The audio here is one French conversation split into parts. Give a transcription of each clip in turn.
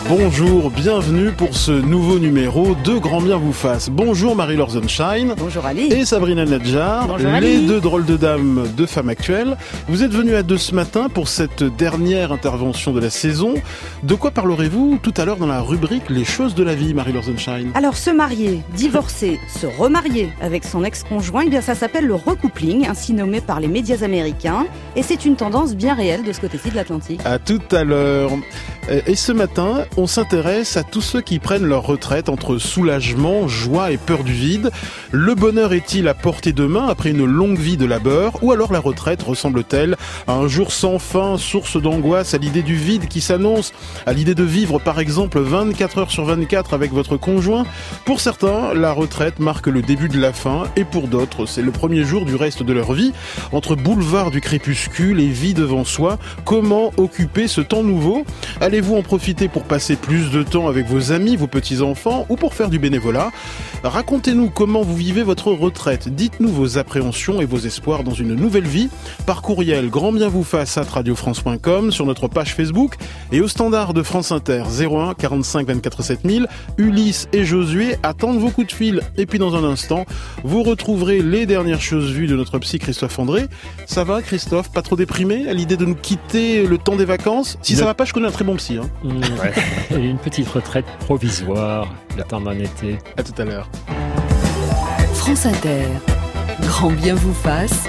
Bonjour, bienvenue pour ce nouveau numéro de Grand Bien vous fasse. Bonjour Marie-Laure Sonnenschein. Bonjour Ali. Et Sabrina Nadjar. Bonjour les Ali. deux drôles de dames de Femmes Actuelles. Vous êtes venus à deux ce matin pour cette dernière intervention de la saison. De quoi parlerez-vous tout à l'heure dans la rubrique Les choses de la vie, Marie-Laure Sonnenschein? Alors, se marier, divorcer, se remarier avec son ex-conjoint, eh bien ça s'appelle le recoupling, ainsi nommé par les médias américains. Et c'est une tendance bien réelle de ce côté-ci de l'Atlantique. À tout à l'heure. Et ce matin, on s'intéresse à tous ceux qui prennent leur retraite entre soulagement, joie et peur du vide. Le bonheur est-il à portée de main après une longue vie de labeur? Ou alors la retraite ressemble-t-elle à un jour sans fin, source d'angoisse, à l'idée du vide qui s'annonce, à l'idée de vivre par exemple 24 heures sur 24 avec votre conjoint? Pour certains, la retraite marque le début de la fin et pour d'autres, c'est le premier jour du reste de leur vie. Entre boulevard du crépuscule et vie devant soi, comment occuper ce temps nouveau? Allez-vous en profiter pour passer plus de temps avec vos amis, vos petits-enfants ou pour faire du bénévolat? Racontez-nous comment vous vivez votre retraite. Dites-nous vos appréhensions et vos espoirs dans une nouvelle vie par courriel grandbienvouface@radiofrance.com, sur notre page Facebook et au standard de France Inter 01 45 24 7000. Ulysse et Josué attendent vos coups de fil. Et puis dans un instant, vous retrouverez les dernières choses vues de notre psy Christophe André. Ça va Christophe? Pas trop déprimé à l'idée de nous quitter le temps des vacances? Si ça va pas, je connais un très bon psy. Ouais. Et une petite retraite provisoire, le temps d'un été. À tout à l'heure. France Inter, Grand Bien vous fasse,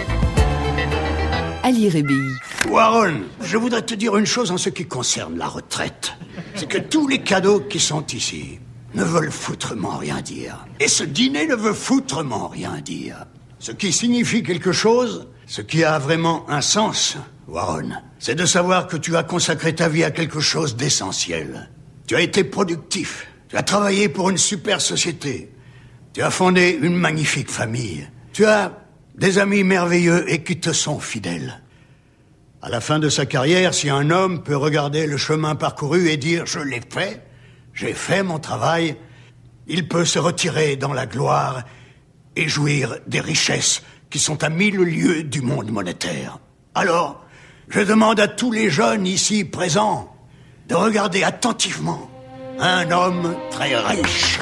Ali Rébi. Warren, je voudrais te dire une chose en ce qui concerne la retraite. C'est que tous les cadeaux qui sont ici ne veulent foutrement rien dire. Et ce dîner ne veut foutrement rien dire. Ce qui signifie quelque chose, ce qui a vraiment un sens, Warren, c'est de savoir que tu as consacré ta vie à quelque chose d'essentiel. Tu as été productif. Tu as travaillé pour une super société. Tu as fondé une magnifique famille. Tu as des amis merveilleux et qui te sont fidèles. À la fin de sa carrière, si un homme peut regarder le chemin parcouru et dire « je l'ai fait, j'ai fait mon travail », il peut se retirer dans la gloire et jouir des richesses qui sont à 1000 lieues du monde monétaire. Alors, je demande à tous les jeunes ici présents de regarder attentivement un homme très riche.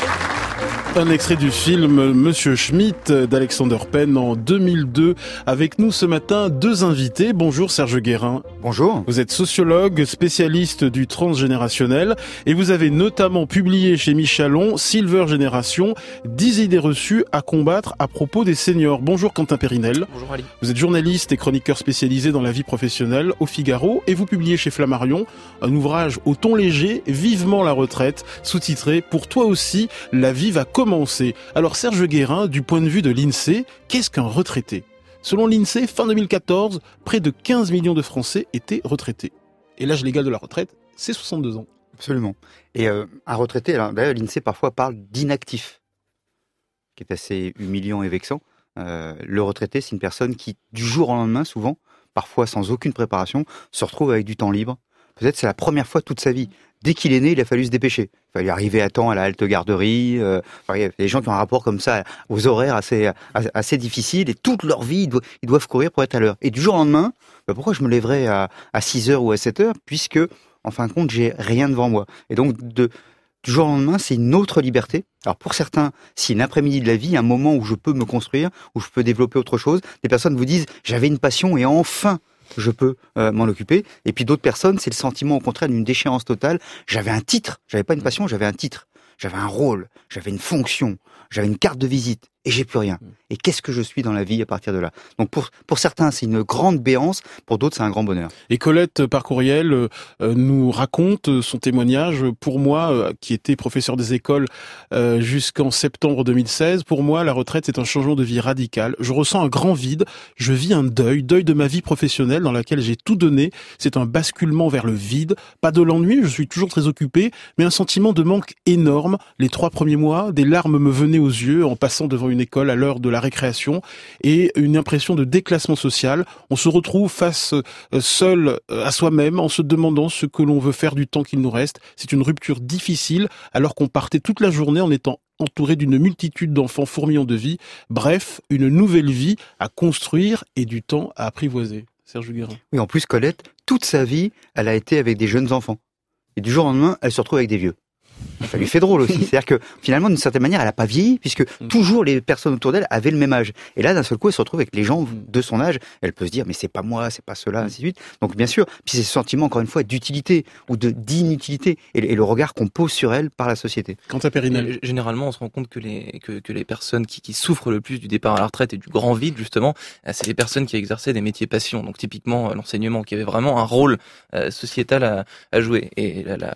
Un extrait du film Monsieur Schmitt d'Alexander Penn en 2002. Avec nous ce matin, deux invités. Bonjour Serge Guérin. Bonjour. Vous êtes sociologue, spécialiste du transgénérationnel et vous avez notamment publié chez Michalon Silver Génération, 10 idées reçues à combattre à propos des seniors. Bonjour Quentin Périnel. Bonjour Ali. Vous êtes journaliste et chroniqueur spécialisé dans la vie professionnelle au Figaro et vous publiez chez Flammarion un ouvrage au ton léger, Vivement la retraite, sous-titré Pour toi aussi, la vie va commencer. Alors Serge Guérin, du point de vue de l'INSEE, qu'est-ce qu'un retraité? Selon l'INSEE, fin 2014, près de 15 millions de Français étaient retraités. Et l'âge légal de la retraite, c'est 62 ans. Absolument. Et un retraité, alors, d'ailleurs l'INSEE parfois parle d'inactif, qui est assez humiliant et vexant. Le retraité, c'est une personne qui, du jour au lendemain, souvent, parfois sans aucune préparation, se retrouve avec du temps libre. Peut-être c'est la première fois de toute sa vie. Dès qu'il est né, il a fallu se dépêcher. Il fallait arriver à temps à la halte garderie. Il y a des gens qui ont un rapport comme ça aux horaires assez difficiles et toute leur vie, ils doivent courir pour être à l'heure. Et du jour au lendemain, pourquoi je me lèverais à 6 heures ou à 7 heures puisque, en fin de compte, j'ai rien devant moi. Et donc, du jour au lendemain, c'est une autre liberté. Alors pour certains, c'est une après-midi de la vie, un moment où je peux me construire, où je peux développer autre chose. Des personnes vous disent, j'avais une passion et enfin je peux m'en occuper. Et puis d'autres personnes, c'est le sentiment au contraire d'une déchéance totale. J'avais un titre, j'avais pas une passion, j'avais un titre, j'avais un rôle, j'avais une fonction, j'avais une carte de visite et j'ai plus rien. Et qu'est-ce que je suis dans la vie à partir de là? Donc pour certains, c'est une grande béance, pour d'autres, c'est un grand bonheur. Et Colette, par courriel, nous raconte son témoignage. Pour moi, qui était professeur des écoles jusqu'en septembre 2016, pour moi, la retraite, c'est un changement de vie radical. Je ressens un grand vide, je vis un deuil de ma vie professionnelle dans laquelle j'ai tout donné. C'est un basculement vers le vide. Pas de l'ennui, je suis toujours très occupé, mais un sentiment de manque énorme. Les 3 premiers mois, des larmes me venaient aux yeux en passant devant une école à l'heure de la récréation et une impression de déclassement social. On se retrouve face seul à soi-même en se demandant ce que l'on veut faire du temps qu'il nous reste. C'est une rupture difficile alors qu'on partait toute la journée en étant entouré d'une multitude d'enfants fourmillants de vie. Bref, une nouvelle vie à construire et du temps à apprivoiser. Serge Guérin. Oui, en plus, Colette, toute sa vie, elle a été avec des jeunes enfants. et du jour au lendemain, elle se retrouve avec des vieux. Ça lui fait drôle aussi. C'est-à-dire que finalement, d'une certaine manière, elle n'a pas vieilli, puisque toujours les personnes autour d'elle avaient le même âge. Et là, d'un seul coup, elle se retrouve avec les gens de son âge. Elle peut se dire, mais c'est pas moi, c'est pas cela, ainsi de suite. Donc bien sûr, puis c'est ce sentiment, encore une fois, d'utilité ou d'inutilité, et le regard qu'on pose sur elle par la société. Quant à Périnelle. Généralement, on se rend compte que les personnes qui souffrent le plus du départ à la retraite et du grand vide, justement, c'est les personnes qui exerçaient des métiers passion. Donc typiquement, l'enseignement, qui avait vraiment un rôle sociétal à jouer. Et là,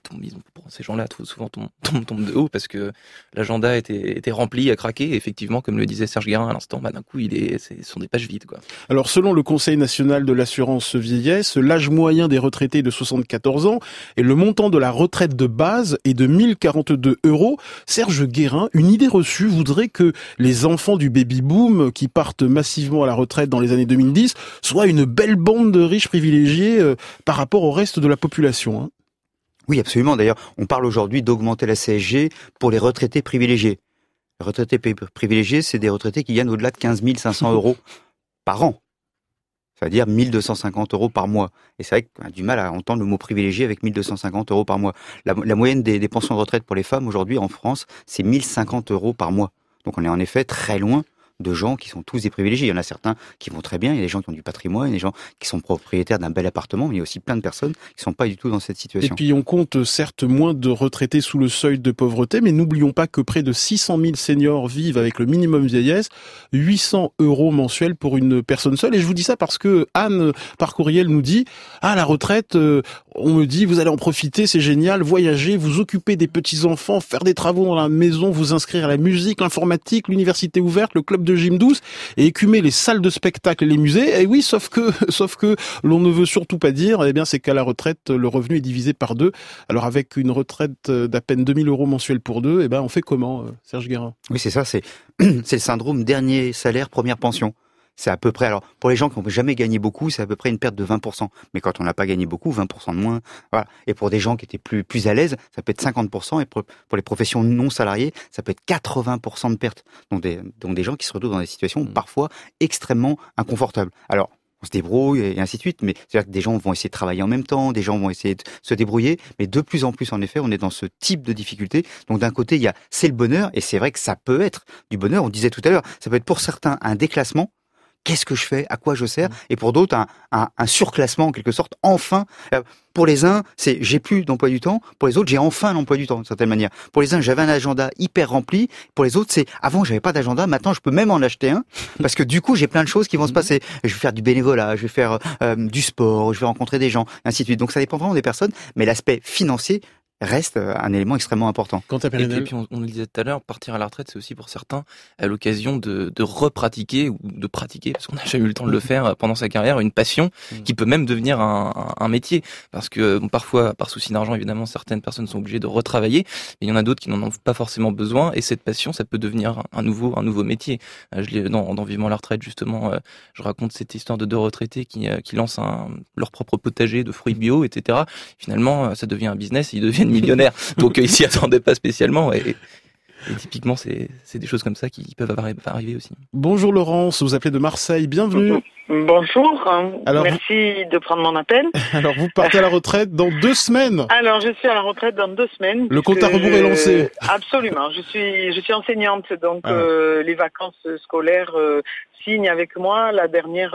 ces gens-là, souvent tombent de haut parce que l'agenda était rempli à craquer. Et effectivement, comme le disait Serge Guérin à l'instant, d'un coup, ce sont des pages vides, quoi. Alors, selon le Conseil national de l'assurance vieillesse, l'âge moyen des retraités est de 74 ans et le montant de la retraite de base est de 1042 €. Serge Guérin, une idée reçue voudrait que les enfants du baby-boom qui partent massivement à la retraite dans les années 2010 soient une belle bande de riches privilégiés par rapport au reste de la population, hein. Oui, absolument. D'ailleurs, on parle aujourd'hui d'augmenter la CSG pour les retraités privilégiés. Les retraités privilégiés, c'est des retraités qui gagnent au-delà de 15 500 € par an. C'est-à-dire 1 250 € par mois. Et c'est vrai qu'on a du mal à entendre le mot privilégié avec 1 250 € par mois. La moyenne des pensions de retraite pour les femmes aujourd'hui en France, c'est 1 050 € par mois. Donc on est en effet très loin de gens qui sont tous des privilégiés. Il y en a certains qui vont très bien, il y a des gens qui ont du patrimoine, il y a des gens qui sont propriétaires d'un bel appartement, mais il y a aussi plein de personnes qui ne sont pas du tout dans cette situation. Et puis on compte certes moins de retraités sous le seuil de pauvreté, mais n'oublions pas que près de 600 000 seniors vivent avec le minimum vieillesse, 800 € mensuels pour une personne seule. Et je vous dis ça parce que Anne, par courriel, nous dit « Ah, la retraite, on me dit, vous allez en profiter, c'est génial, voyager, vous occuper des petits-enfants, faire des travaux dans la maison, vous inscrire à la musique, l'informatique, l'université ouverte, le club de gym douce et écumer les salles de spectacle et les musées. » Et oui, sauf que l'on ne veut surtout pas dire, eh bien, c'est qu'à la retraite, le revenu est divisé par 2. Alors, avec une retraite d'à peine 2 000 € mensuels pour 2, eh ben, on fait comment, Serge Guérin? Oui, c'est ça, c'est le syndrome dernier salaire, première pension. C'est à peu près, alors, pour les gens qui n'ont jamais gagné beaucoup, c'est à peu près une perte de 20%. Mais quand on n'a pas gagné beaucoup, 20% de moins, voilà. Et pour des gens qui étaient plus à l'aise, ça peut être 50%. Et pour les professions non salariées, ça peut être 80% de perte. Donc des gens qui se retrouvent dans des situations parfois extrêmement inconfortables. Alors, on se débrouille et ainsi de suite, mais c'est-à-dire que des gens vont essayer de travailler en même temps, des gens vont essayer de se débrouiller, mais de plus en plus, en effet, on est dans ce type de difficulté. Donc d'un côté, c'est le bonheur, et c'est vrai que ça peut être du bonheur, on disait tout à l'heure, ça peut être pour certains un déclassement. Qu'est-ce que je fais? À quoi je sers? Et pour d'autres, un surclassement en quelque sorte. Enfin, pour les uns, c'est j'ai plus d'emploi du temps. Pour les autres, j'ai enfin un emploi du temps d'une certaine manière. Pour les uns, j'avais un agenda hyper rempli. Pour les autres, c'est avant j'avais pas d'agenda. Maintenant, je peux même en acheter un parce que du coup, j'ai plein de choses qui vont se passer. Je vais faire du bénévolat, je vais faire du sport, je vais rencontrer des gens, ainsi de suite. Donc ça dépend vraiment des personnes, mais l'aspect financier reste un élément extrêmement important. Quant à Périnelle, et puis on le disait tout à l'heure, partir à la retraite, c'est aussi pour certains à l'occasion de repratiquer ou de pratiquer, parce qu'on n'a jamais eu le temps de le faire pendant sa carrière, une passion qui peut même devenir un métier. Parce que parfois, par souci d'argent, évidemment, certaines personnes sont obligées de retravailler, mais il y en a d'autres qui n'en ont pas forcément besoin, et cette passion, ça peut devenir un nouveau métier. Je l'ai dans Vivement la retraite, justement, je raconte cette histoire de 2 retraités qui lancent leur propre potager de fruits bio, etc. Finalement, ça devient un business, et ils deviennent millionnaires. Donc ils s'y attendaient pas spécialement et typiquement c'est des choses comme ça qui peuvent arriver aussi. Bonjour Laurence, vous appelez de Marseille, bienvenue. Bonjour, alors merci de prendre mon appel. Alors vous partez à la retraite dans 2 semaines. Alors je suis à la retraite dans 2 semaines. Le compte à rebours est lancé. Absolument, je suis enseignante, donc les vacances scolaires signent avec moi le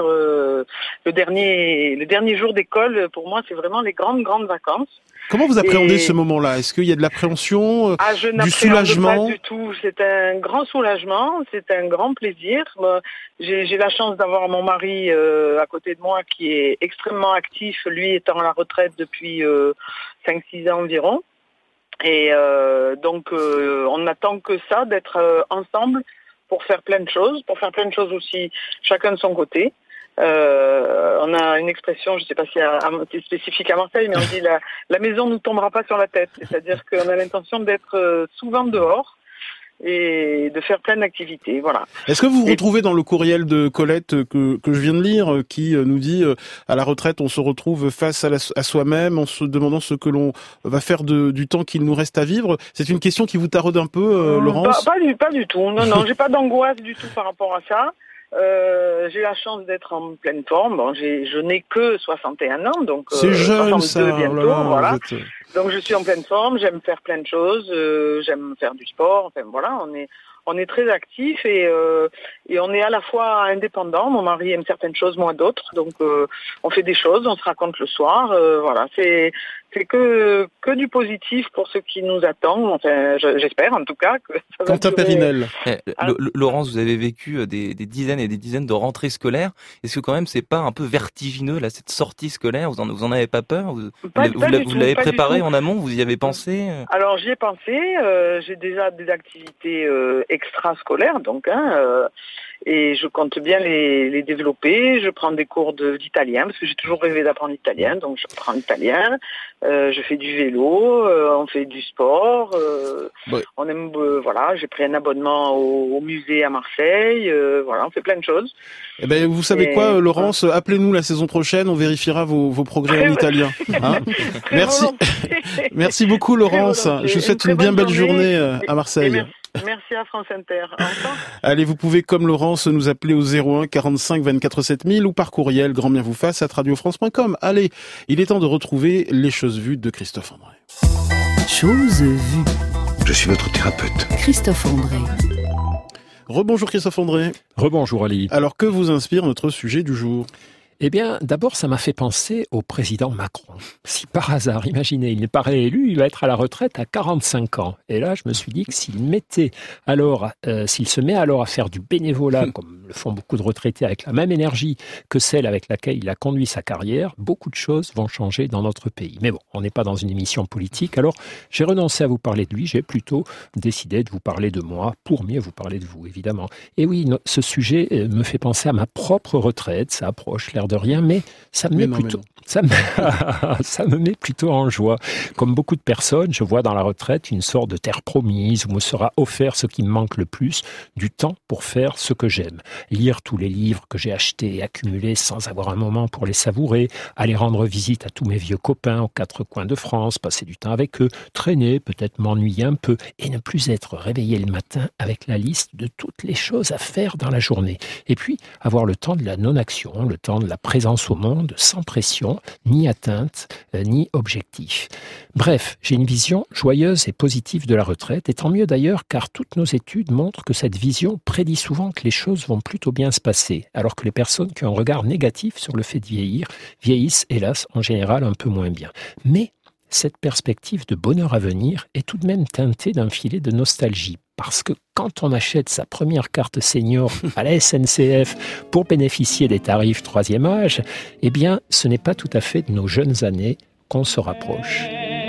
dernier jour d'école. Pour moi, c'est vraiment les grandes vacances. Comment vous appréhendez ce moment-là? Est-ce qu'il y a de l'appréhension, du soulagement? Pas du tout. C'est un grand soulagement, c'est un grand plaisir. J'ai la chance d'avoir mon mari à côté de moi qui est extrêmement actif, lui étant à la retraite depuis 5-6 ans environ. Et donc on n'attend que ça, d'être ensemble pour faire plein de choses aussi, chacun de son côté. On a une expression, je ne sais pas si c'est spécifique à Marseille, mais on dit la maison ne nous tombera pas sur la tête. C'est-à-dire qu'on a l'intention d'être souvent dehors et de faire plein d'activités, voilà. Est-ce que vous vous retrouvez dans le courriel de Colette que je viens de lire, qui nous dit à la retraite on se retrouve face à soi-même en se demandant ce que l'on va faire du temps qu'il nous reste à vivre? C'est une question qui vous taraude un peu, Laurence? Pas du tout. Non, j'ai pas d'angoisse du tout par rapport à ça. J'ai la chance d'être en pleine forme. Bon, je n'ai que 61 ans, donc c'est jeune, 62 ça. bientôt, Oh là là, voilà. vous êtes... Donc je suis en pleine forme, j'aime faire plein de choses, j'aime faire du sport, enfin voilà, on est très actifs et on est à la fois indépendants. Mon mari aime certaines choses, moi d'autres, donc on fait des choses, on se raconte le soir, voilà, c'est que du positif pour ce qui nous attend. Enfin, j'espère en tout cas que ça va Quentin durer. Périnel. Laurence, vous avez vécu des dizaines et des dizaines de rentrées scolaires. Est-ce que quand même c'est pas un peu vertigineux là cette sortie scolaire? Vous en avez pas peur? Vous l'avez préparé en amont? Vous y avez pensé? Alors j'y ai pensé. J'ai déjà des activités extrascolaires, donc et je compte bien les développer. Je prends des cours d'italien parce que j'ai toujours rêvé d'apprendre l'italien, donc je prends l'italien. Je fais du vélo, on fait du sport. Ouais. On aime, voilà. J'ai pris un abonnement au musée à Marseille. Voilà, on fait plein de choses. Eh ben, vous savez quoi, Laurence, appelez-nous la saison prochaine, on vérifiera vos progrès en italien. Hein. Merci. Merci beaucoup, Laurence. Je vous souhaite une bien belle journée à Marseille. Merci à France Inter. Allez, vous pouvez, comme Laurence, nous appeler au 01 45 24 7000 ou par courriel grandbienvouface@radiofrance.com. Allez, il est temps de retrouver les choses vues de Christophe André. Choses vues. Je suis votre thérapeute. Christophe André. Rebonjour Christophe André. Rebonjour Ali. Alors, que vous inspire notre sujet du jour ? Eh bien, d'abord, ça m'a fait penser au président Macron. Si par hasard, imaginez, il n'est pas réélu, il va être à la retraite à 45 ans. Et là, je me suis dit que s'il se met alors à faire du bénévolat, comme le font beaucoup de retraités, avec la même énergie que celle avec laquelle il a conduit sa carrière, beaucoup de choses vont changer dans notre pays. Mais bon, on n'est pas dans une émission politique, alors j'ai renoncé à vous parler de lui, j'ai plutôt décidé de vous parler de moi, pour mieux vous parler de vous, évidemment. Et oui, ce sujet me fait penser à ma propre retraite, ça approche, l'air de rien, mais ça me met plutôt... Ça me met plutôt en joie. Comme beaucoup de personnes, je vois dans la retraite une sorte de terre promise où me sera offert ce qui me manque le plus, du temps pour faire ce que j'aime. Lire tous les livres que j'ai achetés et accumulés sans avoir un moment pour les savourer, aller rendre visite à tous mes vieux copains aux quatre coins de France, passer du temps avec eux, traîner, peut-être m'ennuyer un peu et ne plus être réveillé le matin avec la liste de toutes les choses à faire dans la journée. Et puis, avoir le temps de la non-action, le temps de la présence au monde, sans pression, ni atteinte, ni objectif. Bref, j'ai une vision joyeuse et positive de la retraite, et tant mieux d'ailleurs, car toutes nos études montrent que cette vision prédit souvent que les choses vont plutôt bien se passer, alors que les personnes qui ont un regard négatif sur le fait de vieillir, vieillissent, hélas, en général un peu moins bien. Mais cette perspective de bonheur à venir est tout de même teintée d'un filet de nostalgie. Parce que quand on achète sa première carte senior à la SNCF pour bénéficier des tarifs 3e âge, eh bien, ce n'est pas tout à fait de nos jeunes années qu'on se rapproche.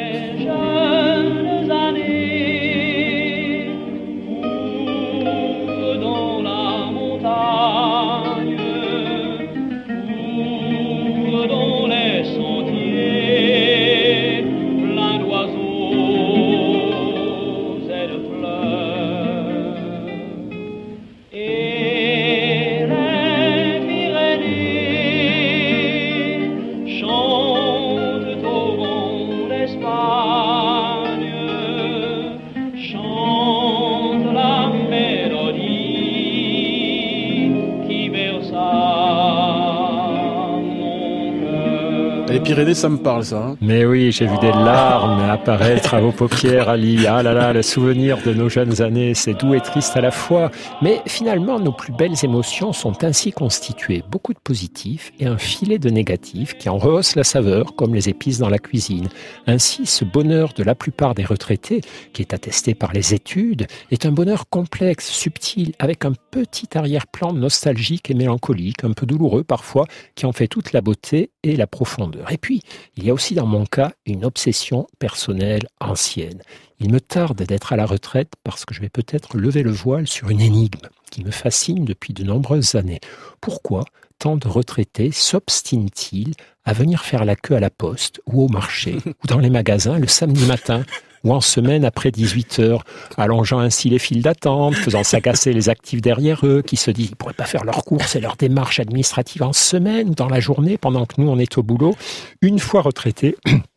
Les Pyrénées, ça me parle, ça. Hein. Mais oui, j'ai vu des larmes apparaître à vos paupières, Ali. Ah là là, le souvenir de nos jeunes années, c'est doux et triste à la fois. Mais finalement, nos plus belles émotions sont ainsi constituées. Beaucoup de positifs et un filet de négatifs qui en rehaussent la saveur, comme les épices dans la cuisine. Ainsi, ce bonheur de la plupart des retraités, qui est attesté par les études, est un bonheur complexe, subtil, avec un petit arrière-plan nostalgique et mélancolique, un peu douloureux parfois, qui en fait toute la beauté et la profondeur. Et puis, il y a aussi dans mon cas une obsession personnelle ancienne. Il me tarde d'être à la retraite parce que je vais peut-être lever le voile sur une énigme qui me fascine depuis de nombreuses années. Pourquoi tant de retraités s'obstinent-ils à venir faire la queue à la poste ou au marché ou dans les magasins le samedi matin ou en semaine après 18h, allongeant ainsi les files d'attente, faisant s'agacer les actifs derrière eux, qui se disent qu'ils ne pourraient pas faire leurs courses et leurs démarches administratives en semaine ou dans la journée pendant que nous on est au boulot. Une fois retraités,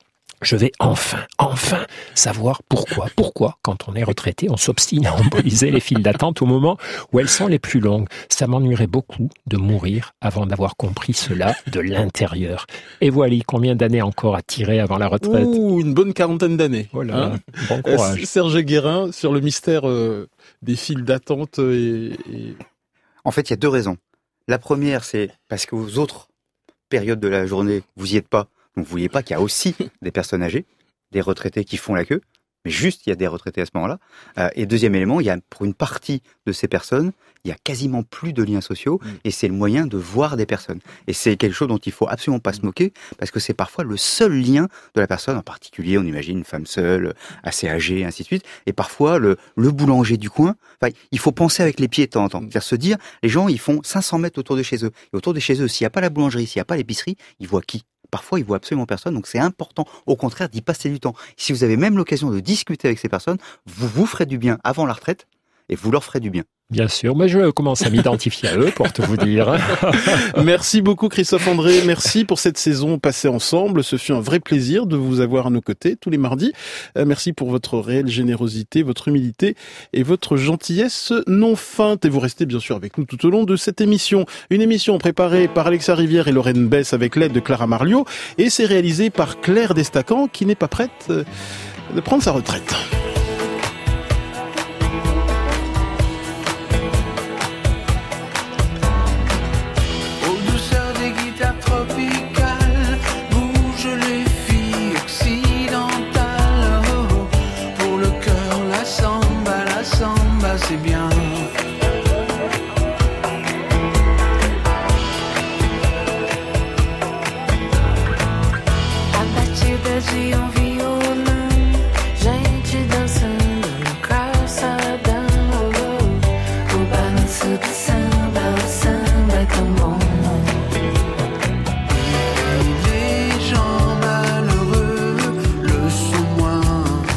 Je vais enfin savoir pourquoi, quand on est retraité, on s'obstine à emboliser les files d'attente au moment où elles sont les plus longues. Ça m'ennuierait beaucoup de mourir avant d'avoir compris cela de l'intérieur. Et voilà, combien d'années encore à tirer avant la retraite? Ouh, une bonne 40aine d'années. Voilà, bon courage. Serge Guérin, sur le mystère des files d'attente En fait, il y a deux raisons. La première, c'est parce qu'aux autres périodes de la journée, vous y êtes pas. Donc, vous voyez pas qu'il y a aussi des personnes âgées, des retraités qui font la queue. Mais juste, il y a des retraités à ce moment-là. Et deuxième élément, il y a pour une partie de ces personnes, il y a quasiment plus de liens sociaux et c'est le moyen de voir des personnes. Et c'est quelque chose dont il faut absolument pas se moquer parce que c'est parfois le seul lien de la personne. En particulier, on imagine une femme seule, assez âgée, ainsi de suite. Et parfois, le boulanger du coin. Enfin, il faut penser avec les pieds de temps en temps. C'est-à-dire se dire, les gens, ils font 500 mètres autour de chez eux. Et autour de chez eux, s'il n'y a pas la boulangerie, s'il n'y a pas l'épicerie, ils voient qui? Parfois, ils voient absolument personne, donc c'est important, au contraire, d'y passer du temps. Si vous avez même l'occasion de discuter avec ces personnes, vous vous ferez du bien avant la retraite, et vous leur ferez du bien. Bien sûr, mais je commence à m'identifier à eux, pour te vous dire. Merci beaucoup Christophe André, merci pour cette saison passée ensemble. Ce fut un vrai plaisir de vous avoir à nos côtés tous les mardis. Merci pour votre réelle générosité, votre humilité et votre gentillesse non feinte. Et vous restez bien sûr avec nous tout au long de cette émission. Une émission préparée par Alexa Rivière et Lorraine Bess avec l'aide de Clara Marliot. Et c'est réalisé par Claire Destacan qui n'est pas prête de prendre sa retraite. C'est bien. A batida de violão, gente dançando no calçadão. O balanço do samba, o samba é tão bom. Et les gens malheureux le sont moins.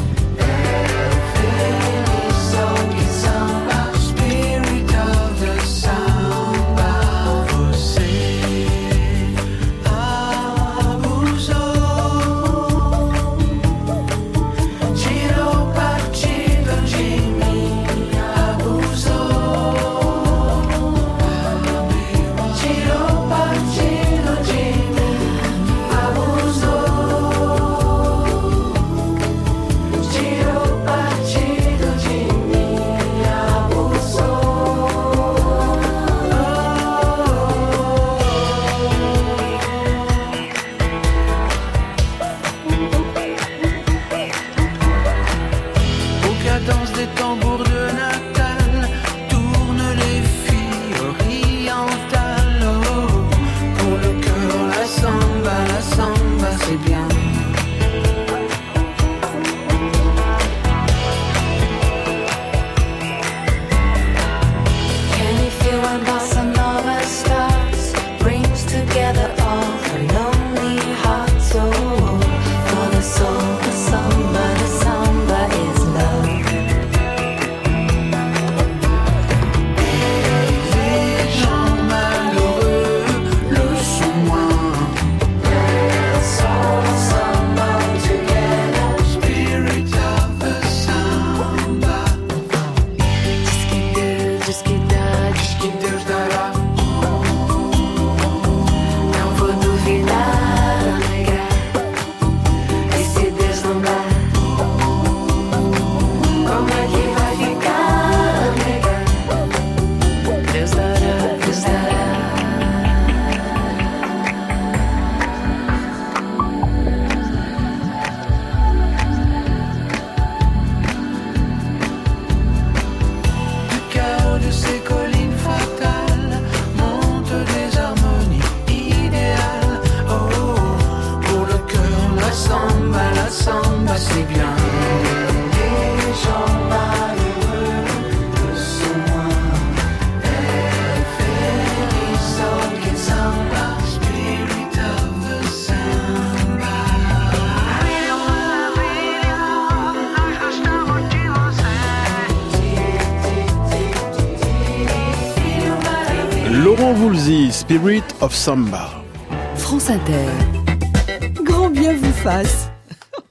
Laurent Voulzy, Spirit of Samba. France Inter. Grand bien vous fasse.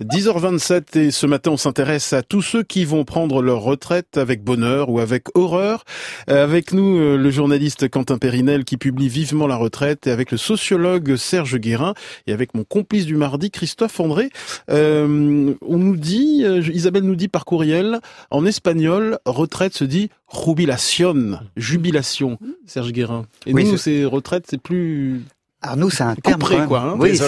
10h27 et ce matin on s'intéresse à tous ceux qui vont prendre leur retraite avec bonheur ou avec horreur. Avec nous le journaliste Quentin Périnel qui publie Vivement la retraite et avec le sociologue Serge Guérin et avec mon complice du mardi Christophe André. On nous dit, Isabelle nous dit par courriel, en espagnol, retraite se dit jubilación, jubilation. Serge Guérin. Et oui, nous, c'est retraite, c'est plus... Alors nous, c'est un terme près, quoi. Hein, oui,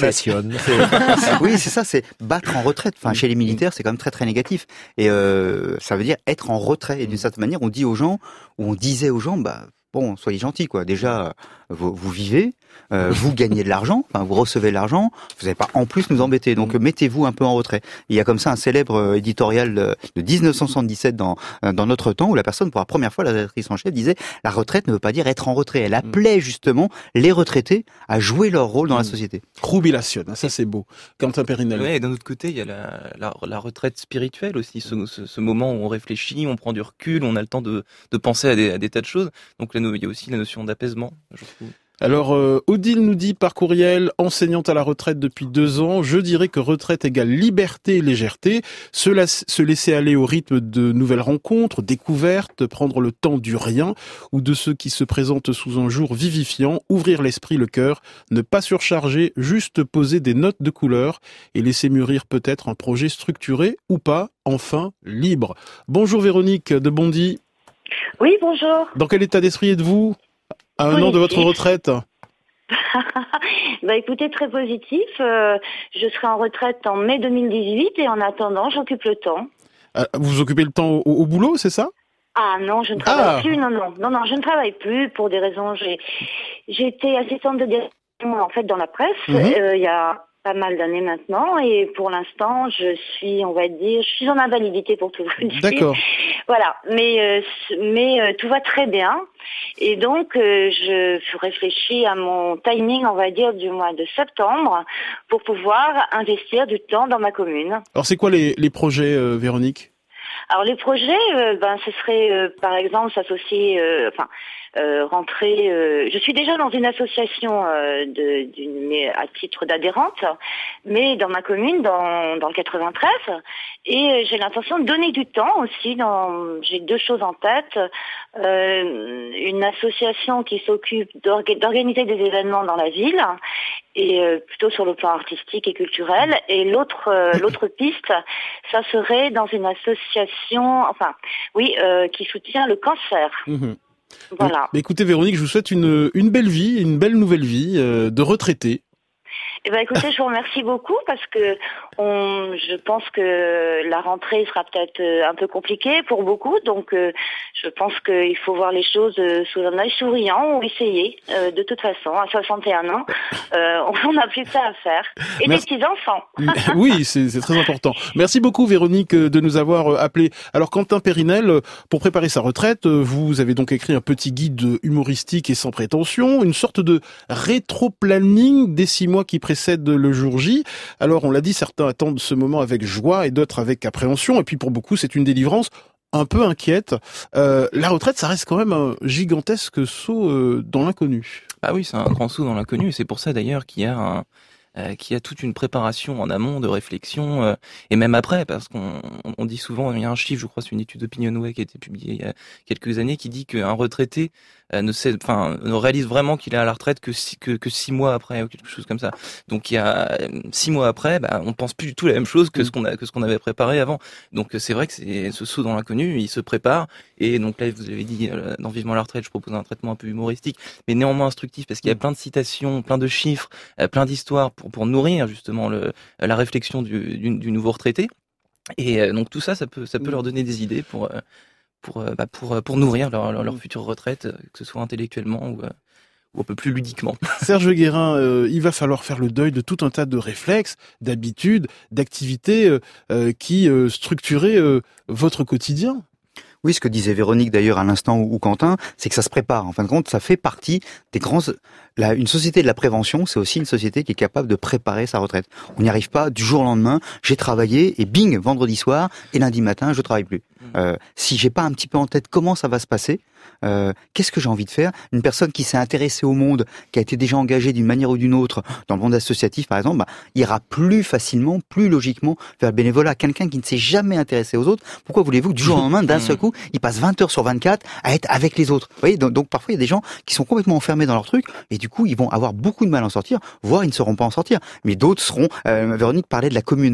oui, c'est ça, c'est battre en retraite. Enfin, chez les militaires, c'est quand même très très négatif. Et ça veut dire être en retrait. Et d'une certaine manière, on dit aux gens, ou on disait aux gens, bah bon, soyez gentils, quoi. Déjà, vous vivez, vous gagnez de l'argent, enfin, vous recevez de l'argent, vous n'allez pas en plus nous embêter. Donc mettez-vous un peu en retrait. Il y a comme ça un célèbre éditorial de 1977 dans notre temps où la personne, pour la première fois, la rédactrice en chef disait la retraite ne veut pas dire être en retrait. Elle appelait justement les retraités à jouer leur rôle dans la société. Jubilation, ça c'est beau. Quentin Périnel. Oui, et d'un autre côté, il y a la retraite spirituelle aussi, ce moment où on réfléchit, on prend du recul, on a le temps de penser à des tas de choses. Donc là, il y a aussi la notion d'apaisement, je trouve. Alors, Odile nous dit par courriel, enseignante à la retraite depuis 2 ans, je dirais que retraite égale liberté et légèreté, se laisser aller au rythme de nouvelles rencontres, découvertes, prendre le temps du rien ou de ceux qui se présentent sous un jour vivifiant, ouvrir l'esprit, le cœur, ne pas surcharger, juste poser des notes de couleur et laisser mûrir peut-être un projet structuré ou pas, enfin libre. Bonjour Véronique de Bondy. Oui, bonjour. Dans quel état d'esprit êtes-vous à un an de votre retraite? Bah écoutez, très positif. Je serai en retraite en mai 2018 et en attendant, j'occupe le temps. Vous occupez le temps au boulot, c'est ça? Ah non, je ne travaille plus. Non, je ne travaille plus pour des raisons. J'ai été assistante de direction en fait dans la presse il y a pas mal d'années maintenant et pour l'instant je suis en invalidité pour tout vous dire. D'accord. Voilà, mais tout va très bien et donc je réfléchis à mon timing, on va dire, du mois de septembre pour pouvoir investir du temps dans ma commune. Alors c'est quoi les projets, Véronique? Alors les projets, ce serait par exemple s'associer, rentrer. Je suis déjà dans une association à titre d'adhérente, mais dans ma commune, dans le 93, et j'ai l'intention de donner du temps aussi. J'ai 2 choses en tête. Une association qui s'occupe d'organiser des événements dans la ville, et plutôt sur le plan artistique et culturel. Et l'autre piste, ça serait dans une association, qui soutient le cancer. Voilà. Écoutez Véronique, je vous souhaite une belle vie, une belle nouvelle vie de retraité. Eh ben écoutez, je vous remercie beaucoup parce que je pense que la rentrée sera peut-être un peu compliquée pour beaucoup, donc je pense qu'il faut voir les choses sous un œil souriant ou essayer. De toute façon, à 61 ans, on n'a plus que ça à faire. Et des petits-enfants. Oui, c'est très important. Merci beaucoup Véronique de nous avoir appelé. Alors Quentin Périnel, pour préparer sa retraite, vous avez donc écrit un petit guide humoristique et sans prétention, une sorte de rétro-planning des 6 mois qui précèdent le jour J. Alors on l'a dit, certains attendent ce moment avec joie et d'autres avec appréhension, et puis pour beaucoup c'est une délivrance un peu inquiète. La retraite, ça reste quand même un gigantesque saut dans l'inconnu. Ah oui, c'est un grand saut dans l'inconnu, c'est pour ça d'ailleurs qu'il y a toute une préparation en amont de réflexion et même après, parce qu'on dit souvent, il y a un chiffre, je crois, c'est une étude d'Opinionway qui a été publiée il y a quelques années qui dit qu'un retraité ne réalise vraiment qu'il est à la retraite que 6 mois après ou quelque chose comme ça. Donc il y a 6 mois après, on pense plus du tout la même chose que ce qu'on avait préparé avant. Donc c'est vrai que c'est ce saut dans l'inconnu, il se prépare et donc là vous avez dit dans Vivement la retraite, je propose un traitement un peu humoristique mais néanmoins instructif parce qu'il y a plein de citations, plein de chiffres, plein d'histoires pour nourrir justement la réflexion du nouveau retraité. Et donc tout ça peut leur donner des idées pour nourrir leur future retraite, que ce soit intellectuellement ou un peu plus ludiquement. Serge Guérin, il va falloir faire le deuil de tout un tas de réflexes, d'habitudes, d'activités qui structuraient votre quotidien. Oui, ce que disait Véronique d'ailleurs à l'instant ou Quentin, c'est que ça se prépare. En fin de compte, ça fait partie des grands... Une société de la prévention, c'est aussi une société qui est capable de préparer sa retraite. On n'y arrive pas du jour au lendemain, j'ai travaillé et bing, vendredi soir et lundi matin, je travaille plus. Si j'ai pas un petit peu en tête comment ça va se passer, Qu'est-ce que j'ai envie de faire? Une personne qui s'est intéressée au monde, qui a été déjà engagée d'une manière ou d'une autre dans le monde associatif, par exemple, ira plus facilement, plus logiquement vers le bénévolat. Quelqu'un qui ne s'est jamais intéressé aux autres, pourquoi voulez-vous que du jour au lendemain, d'un seul coup, il passe 20 heures sur 24 à être avec les autres? Vous voyez, donc parfois il y a des gens qui sont complètement enfermés dans leur truc et du coup ils vont avoir beaucoup de mal à en sortir, voire ils ne sauront pas en sortir. Mais d'autres seront. Véronique parlait de la commune.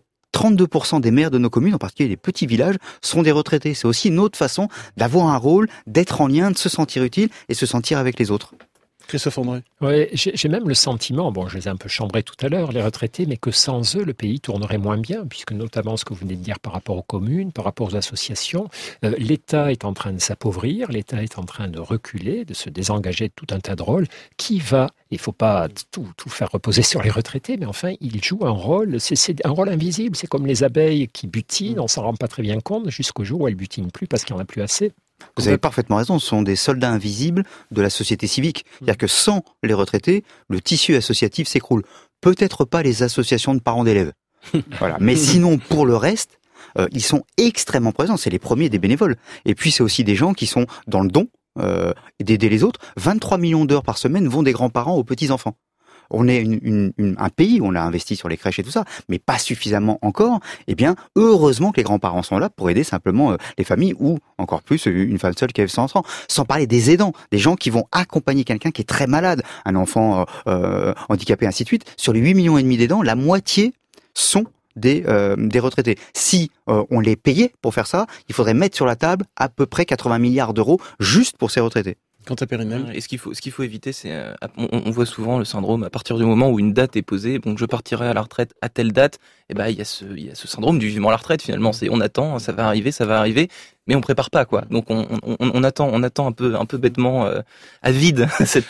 32% des maires de nos communes, en particulier les petits villages, sont des retraités. C'est aussi une autre façon d'avoir un rôle, d'être en lien, de se sentir utile et se sentir avec les autres. Christophe André. Oui, j'ai même le sentiment, bon, je les ai un peu chambrés tout à l'heure, les retraités, mais que sans eux, le pays tournerait moins bien, puisque notamment ce que vous venez de dire par rapport aux communes, par rapport aux associations, l'État est en train de s'appauvrir, l'État est en train de reculer, de se désengager de tout un tas de rôles. Qui va, il ne faut pas tout faire reposer sur les retraités, mais enfin, ils jouent un rôle, c'est un rôle invisible, c'est comme les abeilles qui butinent, on ne s'en rend pas très bien compte, jusqu'au jour où elles butinent plus parce qu'il n'y en a plus assez. Vous avez parfaitement raison, ce sont des soldats invisibles de la société civique. C'est-à-dire que sans les retraités, le tissu associatif s'écroule. Peut-être pas les associations de parents d'élèves. Voilà. Mais sinon, pour le reste, ils sont extrêmement présents. C'est les premiers des bénévoles. Et puis, c'est aussi des gens qui sont dans le don, d'aider les autres. 23 millions d'heures par semaine vont des grands-parents aux petits-enfants. On est un pays où on a investi sur les crèches et tout ça, mais pas suffisamment encore. Eh bien, heureusement que les grands-parents sont là pour aider simplement les familles ou, encore plus, une femme seule qui a 100 enfants. Sans parler des aidants, des gens qui vont accompagner quelqu'un qui est très malade, un enfant handicapé, ainsi de suite. Sur les 8,5 millions d'aidants, la moitié sont des retraités. Si on les payait pour faire ça, il faudrait mettre sur la table à peu près 80 milliards d'euros juste pour ces retraités. Quant à Périnelle. Et ce qu'il faut éviter, c'est, on voit souvent le syndrome à partir du moment où une date est posée. Bon, je partirai à la retraite à telle date. Et ben, il y a ce syndrome du vivement à la retraite. Finalement, c'est on attend, ça va arriver, mais on prépare pas quoi. Donc on attend un peu bêtement à vide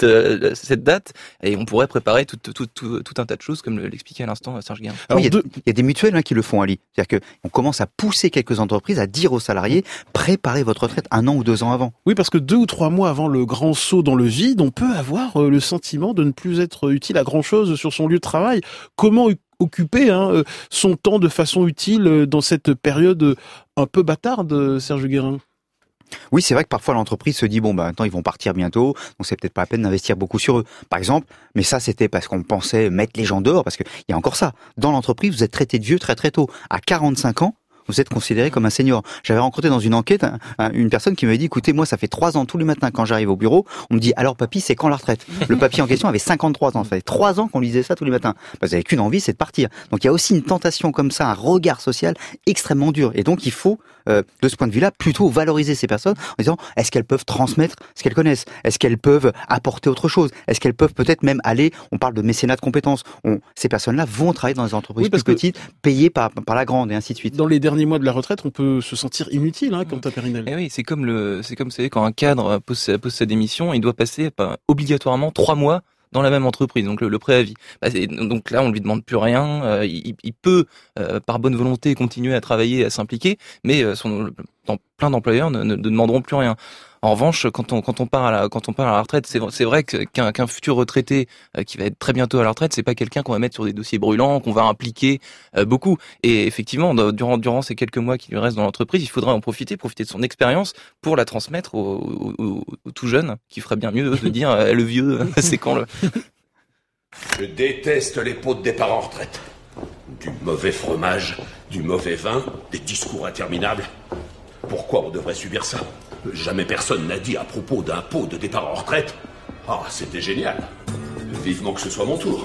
cette date, et on pourrait préparer tout un tas de choses comme l'expliquait à l'instant Serge Guérin. Oui, il y a des mutuelles qui le font, Ali. C'est-à-dire qu'on commence à pousser quelques entreprises à dire aux salariés préparez votre retraite 1 an ou 2 ans avant. Oui, parce que 2 ou 3 mois avant le grand saut dans le vide, on peut avoir le sentiment de ne plus être utile à grand chose sur son lieu de travail. Comment occuper son temps de façon utile dans cette période un peu bâtarde, Serge Guérin? Oui, c'est vrai que parfois l'entreprise se dit attends, ils vont partir bientôt, donc c'est peut-être pas la peine d'investir beaucoup sur eux. Par exemple, mais ça c'était parce qu'on pensait mettre les gens dehors, parce que il y a encore ça. Dans l'entreprise, vous êtes traité de vieux très très tôt. À 45 ans, vous êtes considéré comme un senior. J'avais rencontré dans une enquête une personne qui m'avait dit, écoutez, moi ça fait 3 ans tous les matins quand j'arrive au bureau, on me dit, alors papy, c'est quand la retraite? Le papy en question avait 53 ans, ça fait 3 ans qu'on lui disait ça tous les matins. Vous n'avez qu'une envie, c'est de partir. Donc il y a aussi une tentation comme ça, un regard social extrêmement dur. Et donc il faut, de ce point de vue-là, plutôt valoriser ces personnes en disant, est-ce qu'elles peuvent transmettre ce qu'elles connaissent? Est-ce qu'elles peuvent apporter autre chose? Est-ce qu'elles peuvent peut-être même aller, on parle de mécénat de compétences, ces personnes-là vont travailler dans des entreprises plus petites, payées par la grande, et ainsi de suite. Dans les derniers mois de la retraite, on peut se sentir inutile, quant à Périnelle. Et oui, c'est comme vous savez, quand un cadre pose sa démission, il doit passer obligatoirement 3 mois dans la même entreprise, donc le préavis. Donc là, on lui demande plus rien. Il peut, par bonne volonté, continuer à travailler, à s'impliquer, mais plein d'employeurs ne demanderont plus rien. En revanche, quand on part à la retraite, c'est vrai qu'un futur retraité qui va être très bientôt à la retraite, c'est pas quelqu'un qu'on va mettre sur des dossiers brûlants, qu'on va impliquer beaucoup. Et effectivement, durant ces quelques mois qui lui restent dans l'entreprise, il faudra en profiter de son expérience pour la transmettre aux tout jeunes, qui ferait bien mieux de dire le vieux, c'est quand le. Je déteste les pots de départ en retraite. Du mauvais fromage, du mauvais vin, des discours interminables. Pourquoi on devrait subir ça? Jamais personne n'a dit à propos d'un pot de départ en retraite. Ah, c'était génial. Vivement que ce soit mon tour.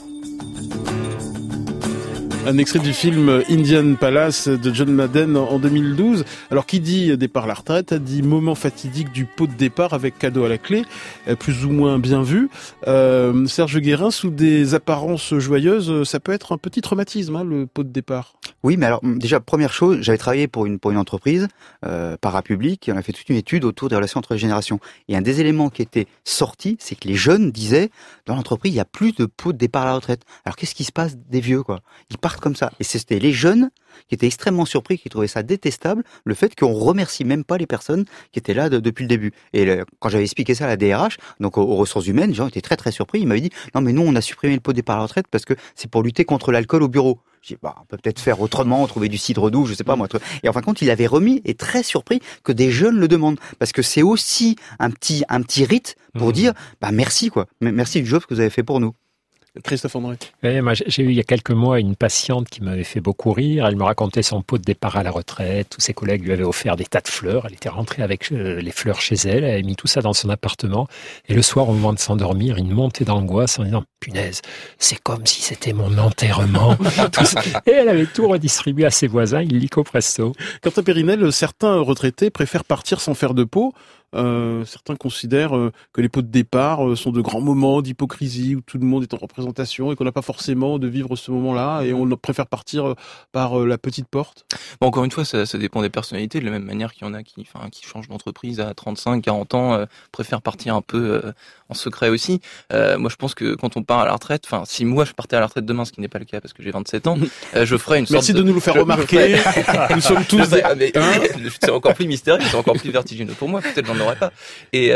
Un extrait du film Indian Palace de John Madden en 2012. Alors, qui dit départ à la retraite, dit moment fatidique du pot de départ avec cadeau à la clé, plus ou moins bien vu. Serge Guérin, sous des apparences joyeuses, ça peut être un petit traumatisme, le pot de départ. Oui, mais alors, déjà, première chose, j'avais travaillé pour une entreprise, parapublique, et on a fait toute une étude autour des relations entre les générations. Et un des éléments qui était sorti, c'est que les jeunes disaient, dans l'entreprise, il n'y a plus de pot de départ à la retraite. Alors, qu'est-ce qui se passe des vieux, quoi? Ils partent comme ça. Et c'était les jeunes qui étaient extrêmement surpris, qui trouvaient ça détestable, le fait qu'on remercie même pas les personnes qui étaient là depuis le début. Et quand j'avais expliqué ça à la DRH, donc aux ressources humaines, les gens étaient très très surpris. Ils m'avaient dit, non mais nous on a supprimé le pot de départ à la retraite parce que c'est pour lutter contre l'alcool au bureau. J'ai dit, on peut peut-être faire autrement, trouver du cidre doux, je sais pas moi. Et en fin de compte, il avait remis et très surpris que des jeunes le demandent. Parce que c'est aussi un petit rite pour dire, merci quoi. Merci du job que vous avez fait pour nous. Christophe André. Oui, moi, j'ai eu il y a quelques mois une patiente qui m'avait fait beaucoup rire. Elle me racontait son pot de départ à la retraite. Tous ses collègues lui avaient offert des tas de fleurs. Elle était rentrée avec les fleurs chez elle. Elle avait mis tout ça dans son appartement. Et le soir, au moment de s'endormir, une montée d'angoisse en disant « Punaise, c'est comme si c'était mon enterrement. » Et elle avait tout redistribué à ses voisins, illico presto. Quant à Périnelle, certains retraités préfèrent partir sans faire de pot. Certains considèrent que les pots de départ sont de grands moments d'hypocrisie où tout le monde est en représentation et qu'on n'a pas forcément de vivre ce moment-là et on préfère partir par la petite porte. Bon, encore une fois, ça dépend des personnalités, de la même manière qu'il y en a qui changent d'entreprise à 35, 40 ans, préfèrent partir un peu en secret aussi. Moi, je pense que quand on part à la retraite, si moi je partais à la retraite demain, ce qui n'est pas le cas parce que j'ai 27 ans, je ferais une sorte Merci de nous le faire remarquer. Nous sommes tous c'est encore plus mystérieux, c'est encore plus vertigineux pour moi. Peut-être j'en aurais pas. Et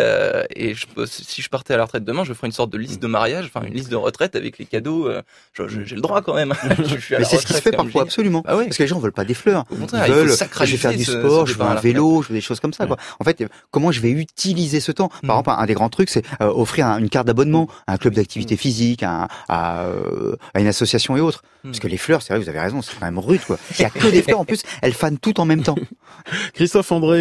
si je partais à la retraite demain, je ferais une sorte de liste de mariage, une liste de retraite avec les cadeaux. J'ai le droit quand même. Mais c'est ce qui se fait parfois, absolument. Ah ouais. Parce que les gens veulent pas des fleurs. Au contraire, ils veulent, je vais faire du sport, je veux un vélo, je veux des choses comme ça, quoi. En fait, comment je vais utiliser ce temps? Par exemple, un des grands trucs, c'est offrir une carte d'abonnement à un club d'activité physique, à une association et autres. Parce que les fleurs, c'est vrai, vous avez raison, c'est quand même rude, quoi. Il y a que des fleurs, en plus, elles fanent toutes en même temps. Christophe André,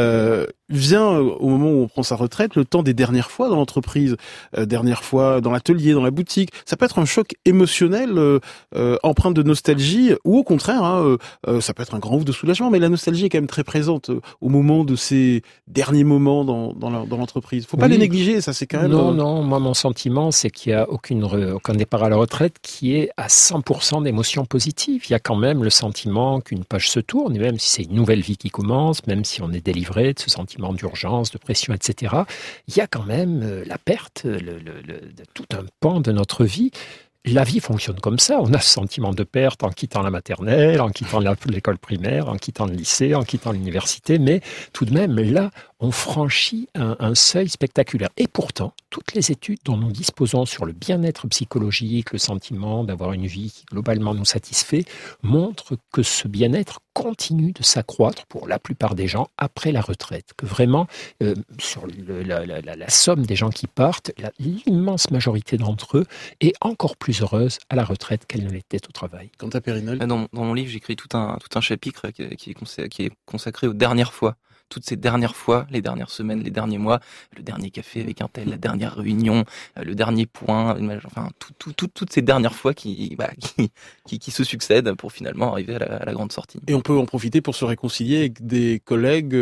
vient au moment où on prend sa retraite le temps des dernières fois dans l'entreprise, dernière fois dans l'atelier, dans la boutique. Ça peut être un choc émotionnel empreint de nostalgie ou au contraire, ça peut être un grand ouf de soulagement, mais la nostalgie est quand même très présente au moment de ces derniers moments dans l'entreprise. Faut pas les négliger, ça c'est quand même... Non, moi mon sentiment c'est qu'il n'y a aucun départ à la retraite qui est à 100% d'émotions positives. Il y a quand même le sentiment qu'une page se tourne, et même si c'est une nouvelle vie qui commence, même si on est délivré de ce sentiment d'urgence, de pression, etc., il y a quand même la perte de tout un pan de notre vie. La vie fonctionne comme ça. On a ce sentiment de perte en quittant la maternelle, en quittant l'école primaire, en quittant le lycée, en quittant l'université. Mais tout de même, là, on franchit un seuil spectaculaire. Et pourtant, toutes les études dont nous disposons sur le bien-être psychologique, le sentiment d'avoir une vie qui globalement nous satisfait, montrent que ce bien-être continue de s'accroître pour la plupart des gens après la retraite. Que vraiment, sur la somme des gens qui partent, l'immense majorité d'entre eux est encore plus heureuse à la retraite qu'elle ne l'était au travail. Quant à Périnelle, dans mon livre, j'écris tout un chapitre qui est consacré aux dernières fois. Toutes ces dernières fois, les dernières semaines, les derniers mois, le dernier café avec un tel, la dernière réunion, le dernier point, toutes ces dernières fois qui se succèdent pour finalement arriver à la grande sortie. Et on peut en profiter pour se réconcilier avec des collègues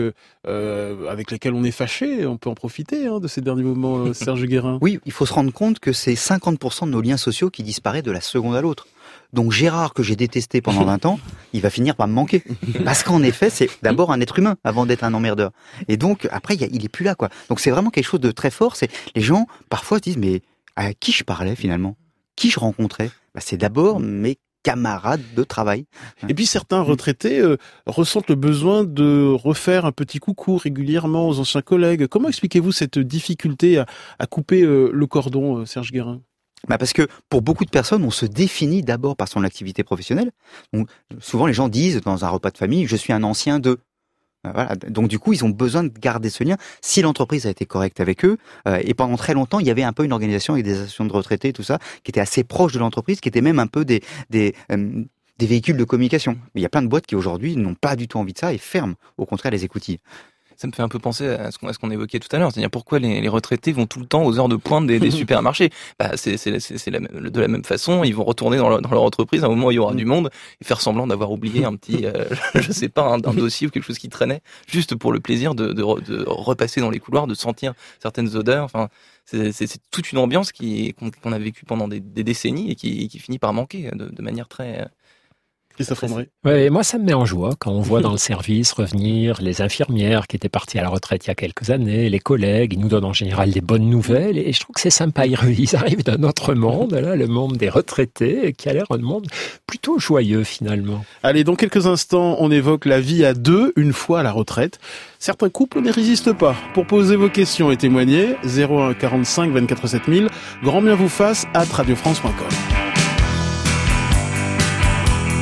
avec lesquels on est fâché. On peut en profiter de ces derniers moments, Serge Guérin. Oui, il faut se rendre compte que c'est 50% de nos liens sociaux qui disparaissent de la seconde à l'autre. Donc Gérard, que j'ai détesté pendant 20 ans, il va finir par me manquer. Parce qu'en effet, c'est d'abord un être humain avant d'être un emmerdeur. Et donc, après, il est plus là, quoi. Donc c'est vraiment quelque chose de très fort. C'est les gens, parfois, se disent, mais à qui je parlais, finalement? Qui je rencontrais? C'est d'abord mes camarades de travail. Et puis certains retraités ressentent le besoin de refaire un petit coucou régulièrement aux anciens collègues. Comment expliquez-vous cette difficulté à couper le cordon, Serge Guérin? Parce que pour beaucoup de personnes, on se définit d'abord par son activité professionnelle. Donc, souvent, les gens disent dans un repas de famille, je suis un ancien de... Voilà. Donc du coup, ils ont besoin de garder ce lien. Si l'entreprise a été correcte avec eux, et pendant très longtemps, il y avait un peu une organisation avec des associations de retraités, tout ça, qui était assez proche de l'entreprise, qui était même un peu des véhicules de communication. Mais il y a plein de boîtes qui aujourd'hui n'ont pas du tout envie de ça et ferment, au contraire, les écoutilles. Ça me fait un peu penser à ce qu'on évoquait tout à l'heure, c'est-à-dire pourquoi les retraités vont tout le temps aux heures de pointe des supermarchés. C'est de la même façon, ils vont retourner dans leur entreprise à un moment où il y aura du monde et faire semblant d'avoir oublié un petit, je sais pas, un dossier ou quelque chose qui traînait, juste pour le plaisir de repasser dans les couloirs, de sentir certaines odeurs. Enfin, c'est toute une ambiance qu'on a vécue pendant des décennies et qui finit par manquer de manière très... Christophe André. Ouais, moi, ça me met en joie quand on voit dans le service revenir les infirmières qui étaient parties à la retraite il y a quelques années, les collègues, ils nous donnent en général des bonnes nouvelles et je trouve que c'est sympa. Ils arrivent d'un autre monde, là, le monde des retraités, qui a l'air un monde plutôt joyeux finalement. Allez, dans quelques instants, on évoque la vie à deux une fois à la retraite. Certains couples ne résistent pas. Pour poser vos questions et témoigner, 01 45 24 7000, grand bien vous fasse @ radiofrance.com.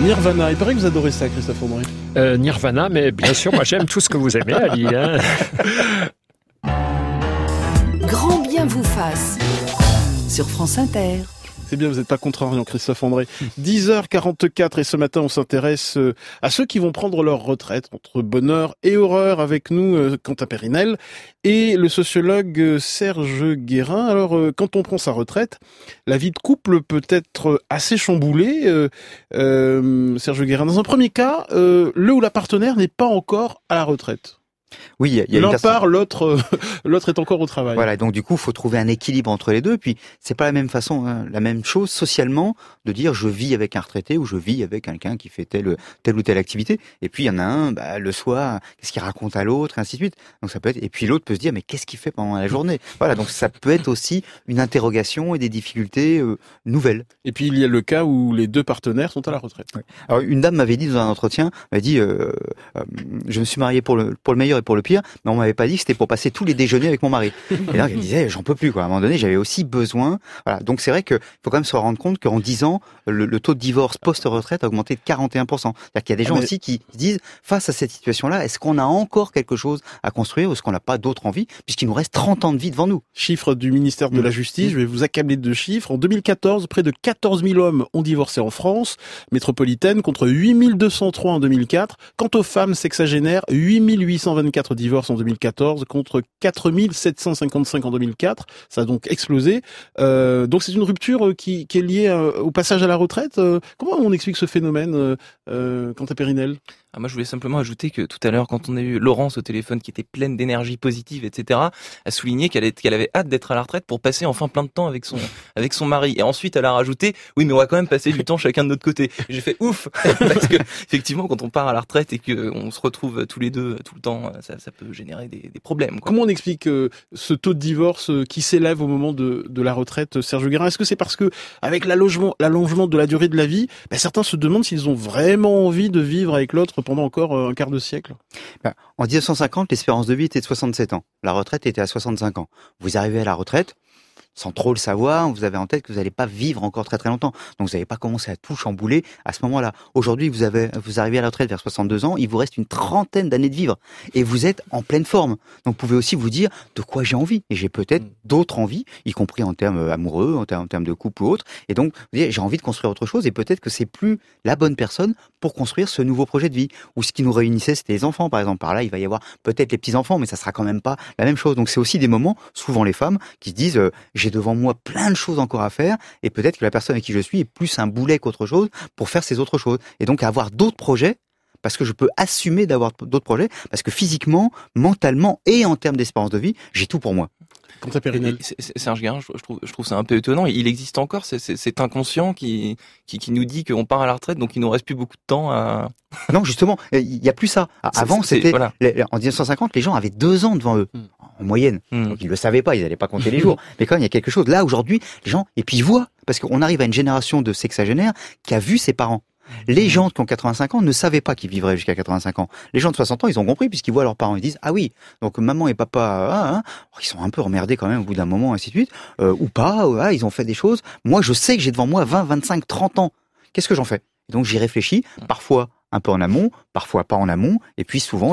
Nirvana, il paraît que vous adorez ça, Christophe André. Nirvana, mais bien sûr, moi j'aime tout ce que vous aimez, Ali. Hein. Grand bien vous fasse. Sur France Inter. C'est bien, vous n'êtes pas contrariant, Christophe André. 10h44 et ce matin, on s'intéresse à ceux qui vont prendre leur retraite entre bonheur et horreur avec nous, Quentin Périnel et le sociologue Serge Guérin. Alors, quand on prend sa retraite, la vie de couple peut être assez chamboulée. Serge Guérin, dans un premier cas, le ou la partenaire n'est pas encore à la retraite. Oui, il y a l'un part, l'autre est encore au travail. Voilà, donc du coup, il faut trouver un équilibre entre les deux. Puis, c'est pas la même façon, la même chose socialement de dire je vis avec un retraité ou je vis avec quelqu'un qui fait telle ou telle activité. Et puis, il y en a un, le soir, qu'est-ce qu'il raconte à l'autre, et ainsi de suite. Donc ça peut être. Et puis l'autre peut se dire mais qu'est-ce qu'il fait pendant la journée. Voilà, donc ça peut être aussi une interrogation et des difficultés nouvelles. Et puis il y a le cas où les deux partenaires sont à la retraite. Ouais. Alors une dame m'avait dit dans un entretien, m'avait dit je me suis marié pour le meilleur et pour le pire, mais on m'avait pas dit que c'était pour passer tous les déjeuners avec mon mari. Et là, elle disait, j'en peux plus, quoi. À un moment donné, j'avais aussi besoin. Voilà. Donc, c'est vrai qu'il faut quand même se rendre compte qu'en 10 ans, le taux de divorce post-retraite a augmenté de 41%. C'est-à-dire qu'il y a des gens aussi qui se disent, face à cette situation-là, est-ce qu'on a encore quelque chose à construire ou est-ce qu'on n'a pas d'autre envie, puisqu'il nous reste 30 ans de vie devant nous? Chiffre du ministère de la Justice, je vais vous accabler de chiffres. En 2014, près de 14 000 hommes ont divorcé en France métropolitaine contre 8 203 en 2004. Quant aux femmes sexagénaires, 8 824 divorces en 2014 contre 4 755 en 2004. Ça a donc explosé. Donc c'est une rupture qui est liée au passage à la retraite. Comment on explique ce phénomène, Quentin Périnel? Moi, je voulais simplement ajouter que tout à l'heure, quand on a eu Laurence au téléphone qui était pleine d'énergie positive, etc., a souligné qu'elle avait hâte d'être à la retraite pour passer enfin plein de temps avec son mari. Et ensuite, elle a rajouté, oui, mais on va quand même passer du temps chacun de notre côté. Et j'ai fait ouf, parce que effectivement, quand on part à la retraite et qu'on se retrouve tous les deux tout le temps, ça peut générer des problèmes, quoi. Comment on explique ce taux de divorce qui s'élève au moment de la retraite, Serge Guérin? Est-ce que c'est parce que avec l'allongement de la durée de la vie, certains se demandent s'ils ont vraiment envie de vivre avec l'autre pendant encore un quart de siècle? En 1950, l'espérance de vie était de 67 ans. La retraite était à 65 ans. Vous arrivez à la retraite, sans trop le savoir, vous avez en tête que vous n'allez pas vivre encore très très longtemps. Donc vous n'avez pas commencé à tout chambouler à ce moment-là. Aujourd'hui, vous arrivez à la retraite vers 62 ans, il vous reste une trentaine d'années de vivre. Et vous êtes en pleine forme. Donc vous pouvez aussi vous dire de quoi j'ai envie. Et j'ai peut-être d'autres envies, y compris en termes amoureux, en termes de couple ou autre. Et donc, vous dites, j'ai envie de construire autre chose et peut-être que c'est plus la bonne personne pour construire ce nouveau projet de vie. Ou ce qui nous réunissait, c'était les enfants, par exemple. Par là, il va y avoir peut-être les petits-enfants, mais ça sera quand même pas la même chose. Donc c'est aussi des moments, souvent les femmes, qui se disent, j'ai devant moi plein de choses encore à faire et peut-être que la personne avec qui je suis est plus un boulet qu'autre chose pour faire ces autres choses. Et donc avoir d'autres projets, parce que je peux assumer d'avoir d'autres projets, parce que physiquement, mentalement et en termes d'espérance de vie, j'ai tout pour moi. Quentin Périnel. Serge Guérin, je trouve ça un peu étonnant. Il existe encore cet inconscient qui nous dit qu'on part à la retraite, donc il nous reste plus beaucoup de temps à... Non, justement, il y a plus ça. Avant, c'était voilà. En 1950, les gens avaient 2 ans devant eux. En moyenne. Donc ils le savaient pas, ils n'allaient pas compter les jours. Mais quand même, il y a quelque chose. Là, aujourd'hui, les gens, et puis ils voient, parce qu'on arrive à une génération de sexagénaires qui a vu ses parents. Les gens qui ont 85 ans ne savaient pas qu'ils vivraient jusqu'à 85 ans. Les gens de 60 ans, ils ont compris puisqu'ils voient leurs parents. Ils disent, ah oui, donc maman et papa, ils sont un peu emmerdés quand même au bout d'un moment, ainsi de suite. Ou pas, ils ont fait des choses. Moi, je sais que j'ai devant moi 20, 25, 30 ans. Qu'est-ce que j'en fais? Et donc j'y réfléchis, parfois un peu en amont, parfois pas en amont. Et puis souvent,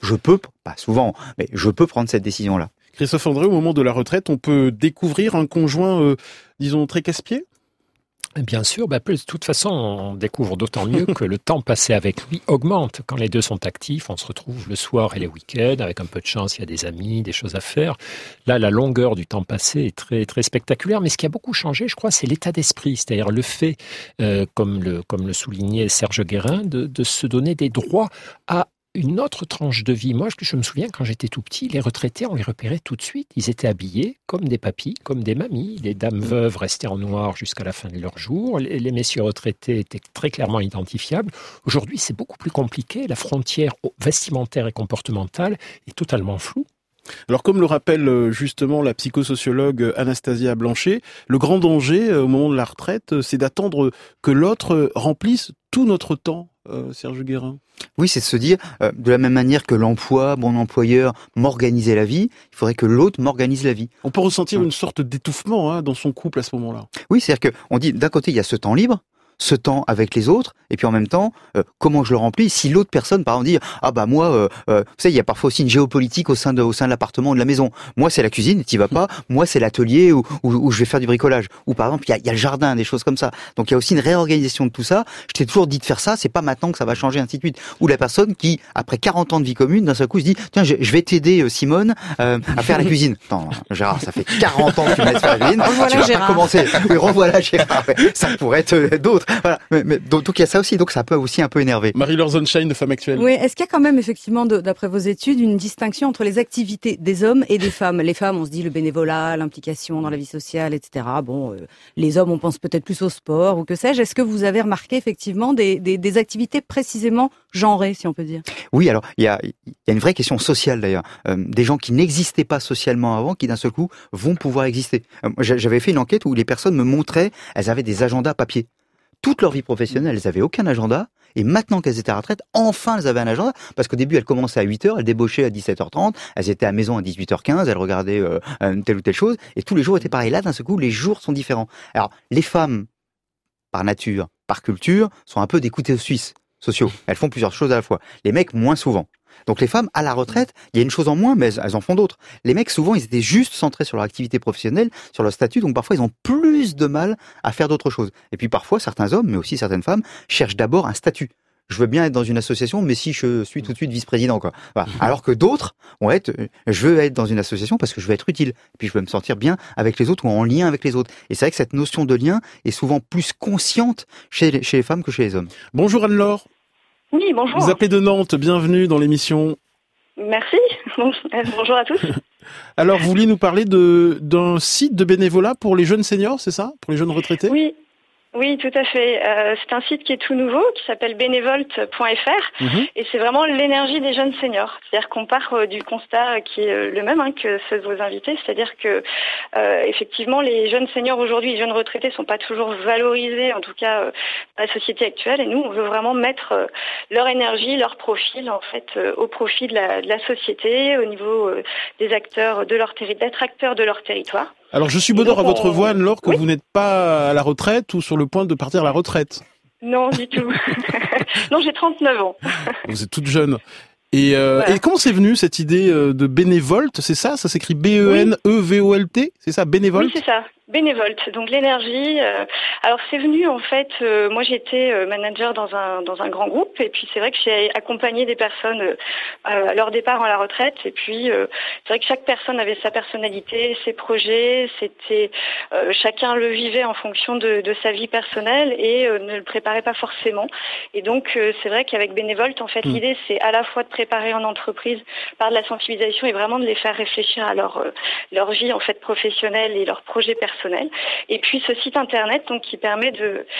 je peux prendre cette décision-là. Christophe André, au moment de la retraite, on peut découvrir un conjoint, disons, très casse-pied? Bien sûr, de toute façon, on découvre d'autant mieux que le temps passé avec lui augmente. Quand les deux sont actifs, on se retrouve le soir et les week-ends, avec un peu de chance, il y a des amis, des choses à faire. Là, la longueur du temps passé est très, très spectaculaire, mais ce qui a beaucoup changé, je crois, c'est l'état d'esprit, c'est-à-dire le fait, comme le soulignait Serge Guérin, de se donner des droits à une autre tranche de vie. Moi, je me souviens, quand j'étais tout petit, les retraités, on les repérait tout de suite. Ils étaient habillés comme des papis, comme des mamies. Les dames veuves restaient en noir jusqu'à la fin de leur jour. Les messieurs retraités étaient très clairement identifiables. Aujourd'hui, c'est beaucoup plus compliqué. La frontière vestimentaire et comportementale est totalement floue. Alors comme le rappelle justement la psychosociologue Anastasia Blanchet, le grand danger au moment de la retraite, c'est d'attendre que l'autre remplisse tout notre temps, Serge Guérin. Oui, c'est de se dire, de la même manière que l'emploi, mon employeur m'organisait la vie, il faudrait que l'autre m'organise la vie. On peut ressentir une sorte d'étouffement dans son couple à ce moment-là. Oui, c'est-à-dire qu'on dit, d'un côté, il y a ce temps libre, ce temps avec les autres, et puis en même temps, comment je le remplis. Si l'autre personne, par exemple, dit moi, vous savez, il y a parfois aussi une géopolitique au sein de l'appartement ou de la maison. Moi, c'est la cuisine, t'y vas pas. Moi, c'est l'atelier où je vais faire du bricolage. Ou par exemple, il y a le jardin, des choses comme ça. Donc il y a aussi une réorganisation de tout ça. Je t'ai toujours dit de faire ça, c'est pas maintenant que ça va changer, ainsi de suite. Ou la personne qui, après 40 ans de vie commune, d'un seul coup se dit tiens, je vais t'aider, Simone, à faire la cuisine. Attends, Gérard, ça fait 40 ans que tu me laisses faire la cuisine. Tu vas pas commencer. Oui, revoilà Gérard. Ça pourrait être d'autres. Voilà. Mais donc il y a ça aussi. Donc ça peut aussi un peu énerver. Marie-Laure Sonnenschein de Femme Actuelle. Oui, est-ce qu'il y a quand même effectivement, d'après vos études, une distinction entre les activités des hommes et des femmes? Les femmes, on se dit le bénévolat, l'implication dans la vie sociale, etc. Bon, les hommes, on pense peut-être plus au sport ou que sais-je. Est-ce que vous avez remarqué effectivement des activités précisément genrées, si on peut dire? Oui, alors il y a une vraie question sociale d'ailleurs. Des gens qui n'existaient pas socialement avant, qui d'un seul coup vont pouvoir exister. J'avais fait une enquête où les personnes me montraient, elles avaient des agendas papier. Toute leur vie professionnelle, elles avaient aucun agenda. Et maintenant qu'elles étaient à la retraite, enfin elles avaient un agenda. Parce qu'au début, elles commençaient à 8h, elles débauchaient à 17h30, elles étaient à la maison à 18h15, elles regardaient telle ou telle chose. Et tous les jours étaient pareils. Là, d'un seul coup, les jours sont différents. Alors, les femmes, par nature, par culture, sont un peu des couteaux suisses sociaux. Elles font plusieurs choses à la fois. Les mecs, moins souvent. Donc les femmes, à la retraite, il y a une chose en moins, mais elles en font d'autres. Les mecs, souvent, ils étaient juste centrés sur leur activité professionnelle, sur leur statut, donc parfois, ils ont plus de mal à faire d'autres choses. Et puis parfois, certains hommes, mais aussi certaines femmes, cherchent d'abord un statut. Je veux bien être dans une association, mais si je suis tout de suite vice-président, quoi. Voilà. Alors que d'autres vont être, je veux être dans une association parce que je veux être utile. Et puis je veux me sentir bien avec les autres ou en lien avec les autres. Et c'est vrai que cette notion de lien est souvent plus consciente chez les femmes que chez les hommes. Bonjour Anne-Laure. Oui, bonjour. Vous appelez de Nantes, bienvenue dans l'émission. Merci. Bonjour à tous. Alors, vous vouliez nous parler d'un site de bénévolat pour les jeunes seniors, c'est ça? Pour les jeunes retraités? Oui, tout à fait. C'est un site qui est tout nouveau, qui s'appelle bénévolte.fr, et c'est vraiment l'énergie des jeunes seniors. C'est-à-dire qu'on part du constat qui est le même que ceux de vos invités, c'est-à-dire que effectivement les jeunes seniors aujourd'hui, les jeunes retraités sont pas toujours valorisés, en tout cas dans la société actuelle, et nous on veut vraiment mettre leur énergie, leur profil en fait au profit de la société, au niveau des acteurs de leur d'être acteurs de leur territoire. Alors je suis bonheur à votre voix, Anne-Laure, que vous n'êtes pas à la retraite ou sur le point de partir à la retraite. Non, du tout. Non, j'ai 39 ans. Vous êtes toute jeune. Et comment c'est venu cette idée de Bénévolte, c'est ça? Ça s'écrit B-E-N-E-V-O-L-T, c'est ça, Bénévolte? Oui, c'est ça. Bénévolte, donc l'énergie. Alors c'est venu en fait. Moi j'étais manager dans un grand groupe et puis c'est vrai que j'ai accompagné des personnes à leur départ à la retraite et puis c'est vrai que chaque personne avait sa personnalité, ses projets. C'était chacun le vivait en fonction de sa vie personnelle et ne le préparait pas forcément. Et donc c'est vrai qu'avec Bénévolte en fait l'idée c'est à la fois de préparer en entreprise par de la sensibilisation et vraiment de les faire réfléchir à leur vie en fait professionnelle et leurs projets personnels. Et puis ce site internet donc qui permet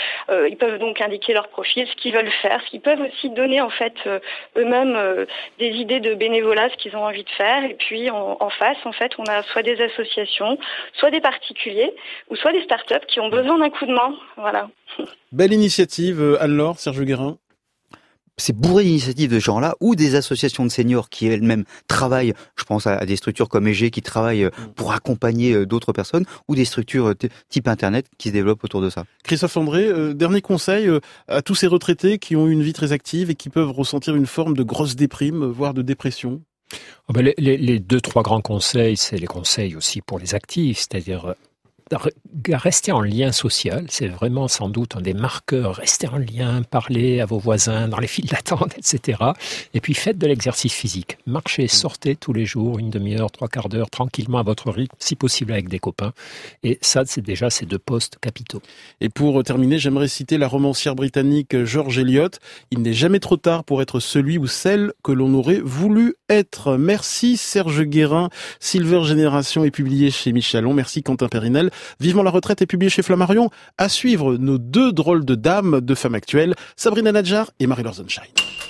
ils peuvent donc indiquer leur profil, ce qu'ils veulent faire, ce qu'ils peuvent aussi donner en fait eux-mêmes des idées de bénévolat, ce qu'ils ont envie de faire. Et puis en face en fait on a soit des associations, soit des particuliers ou soit des startups qui ont besoin d'un coup de main. Voilà. Belle initiative, Anne-Laure, Serge Guérin. C'est bourré d'initiatives de ce genre-là, ou des associations de seniors qui elles-mêmes travaillent, je pense à des structures comme EG qui travaillent pour accompagner d'autres personnes, ou des structures type Internet qui se développent autour de ça. Christophe André, dernier conseil à tous ces retraités qui ont une vie très active et qui peuvent ressentir une forme de grosse déprime, voire de dépression. Les 2-3 grands conseils, c'est les conseils aussi pour les actifs, c'est-à-dire rester en lien social, c'est vraiment sans doute un des marqueurs. Rester en lien, parler à vos voisins dans les files d'attente, etc. Et puis faites de l'exercice physique. Marchez, sortez tous les jours, une demi-heure, 3/4 d'heure, tranquillement à votre rythme, si possible avec des copains. Et ça, c'est déjà ces 2 postes capitaux. Et pour terminer, j'aimerais citer la romancière britannique George Eliot. Il n'est jamais trop tard pour être celui ou celle que l'on aurait voulu être. Merci Serge Guérin. Silver Génération est publié chez Michalon. Merci Quentin Périnel. Vivement la retraite est publié chez Flammarion. À suivre nos 2 drôles de dames de Femmes Actuelles, Sabrina Nadjar et Marie-Laure Sonnenschein.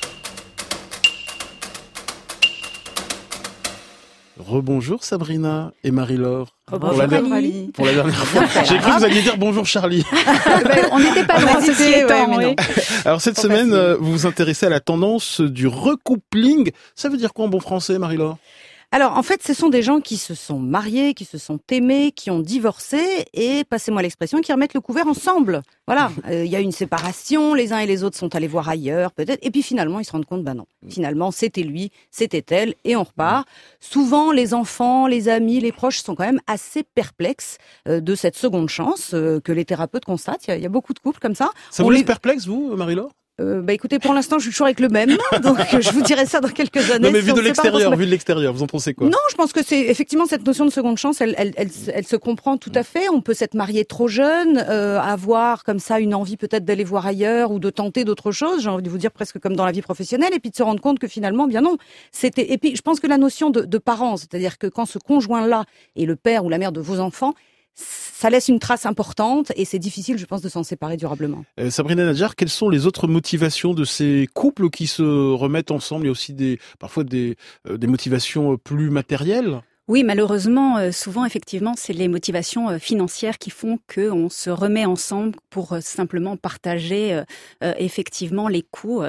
Rebonjour Sabrina et Marie-Laure. Bonjour Charlie. Pour la dernière fois. J'ai cru que vous alliez dire bonjour Charlie. On n'était pas loin, ceci étant, mais non. Alors cette semaine, vous vous intéressez à la tendance du recoupling. Ça veut dire quoi en bon français, Marie-Laure ? Alors, en fait, ce sont des gens qui se sont mariés, qui se sont aimés, qui ont divorcé et, passez-moi l'expression, qui remettent le couvert ensemble. Voilà, il y a une séparation, les uns et les autres sont allés voir ailleurs, peut-être, et puis finalement, ils se rendent compte, non, finalement, c'était lui, c'était elle, et on repart. Souvent, les enfants, les amis, les proches sont quand même assez perplexes de cette seconde chance que les thérapeutes constatent. Il y a beaucoup de couples comme ça. Ça vous laisse perplexe, vous, Marie-Laure ? Écoutez, pour l'instant, je suis toujours avec le même, donc je vous dirai ça dans quelques années. Non, mais vu de l'extérieur, vous en pensez quoi ? Non, je pense que c'est effectivement cette notion de seconde chance, elle se comprend tout à fait. On peut s'être marié trop jeune, avoir comme ça une envie peut-être d'aller voir ailleurs ou de tenter d'autres choses. J'ai envie de vous dire presque comme dans la vie professionnelle, et puis de se rendre compte que finalement, bien non. Et puis je pense que la notion de parents, c'est-à-dire que quand ce conjoint-là est le père ou la mère de vos enfants, ça laisse une trace importante et c'est difficile, je pense, de s'en séparer durablement. Sabrina Nadjar, quelles sont les autres motivations de ces couples qui se remettent ensemble ? Il y a aussi parfois des motivations plus matérielles ? Oui, malheureusement, souvent, effectivement, c'est les motivations financières qui font qu'on se remet ensemble pour simplement partager effectivement les coûts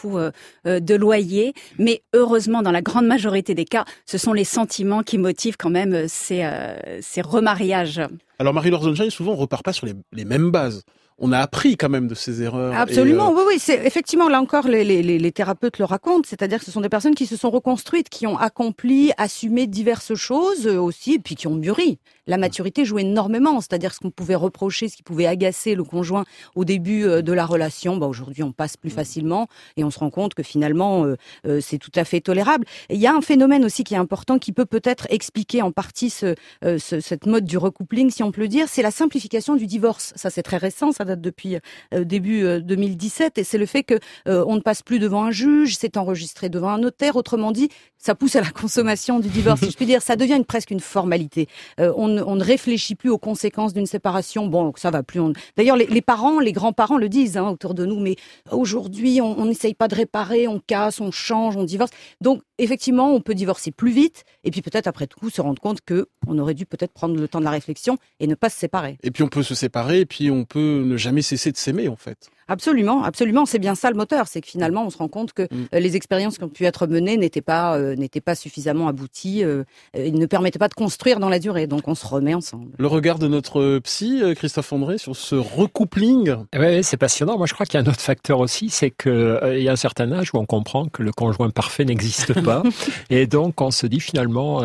de loyer. Mais heureusement, dans la grande majorité des cas, ce sont les sentiments qui motivent quand même ces remariages. Alors Marie-Laure Sonneshine, souvent, on repart pas sur les mêmes bases. On a appris quand même de ces erreurs. Absolument, oui. C'est effectivement là encore les thérapeutes le racontent, c'est-à-dire que ce sont des personnes qui se sont reconstruites, qui ont accompli, assumé diverses choses aussi, et puis qui ont mûri. La maturité joue énormément, c'est-à-dire ce qu'on pouvait reprocher, ce qui pouvait agacer le conjoint au début de la relation. Aujourd'hui, on passe plus facilement et on se rend compte que finalement, c'est tout à fait tolérable. Et il y a un phénomène aussi qui est important, qui peut-être expliquer en partie cette mode du recoupling, si on peut le dire, c'est la simplification du divorce. Ça, c'est très récent, ça date depuis début 2017, et c'est le fait que on ne passe plus devant un juge, c'est enregistré devant un notaire. Autrement dit, ça pousse à la consommation du divorce, si je puis dire. Ça devient presque une formalité. On ne réfléchit plus aux conséquences d'une séparation. Bon, ça va plus. D'ailleurs, les parents, les grands-parents le disent autour de nous, mais aujourd'hui, on n'essaye pas de réparer, on casse, on change, on divorce. Donc, effectivement, on peut divorcer plus vite, et puis peut-être après tout se rendre compte que on aurait dû peut-être prendre le temps de la réflexion et ne pas se séparer. Et puis on peut se séparer, et puis on peut ne jamais cesser de s'aimer, en fait. Absolument. C'est bien ça le moteur, c'est que finalement on se rend compte que les expériences qui ont pu être menées n'étaient pas suffisamment abouties, ne permettaient pas de construire dans la durée. Donc on se remet ensemble. Le regard de notre psy, Christophe André, sur ce recoupling. Oui, c'est passionnant. Moi je crois qu'il y a un autre facteur aussi, c'est que il y a un certain âge où on comprend que le conjoint parfait n'existe pas, et donc on se dit finalement